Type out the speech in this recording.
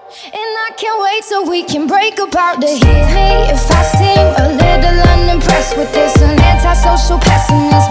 And I can't wait so we can break apart to hear me if I seem a little unimpressed with this. An antisocial pessimist,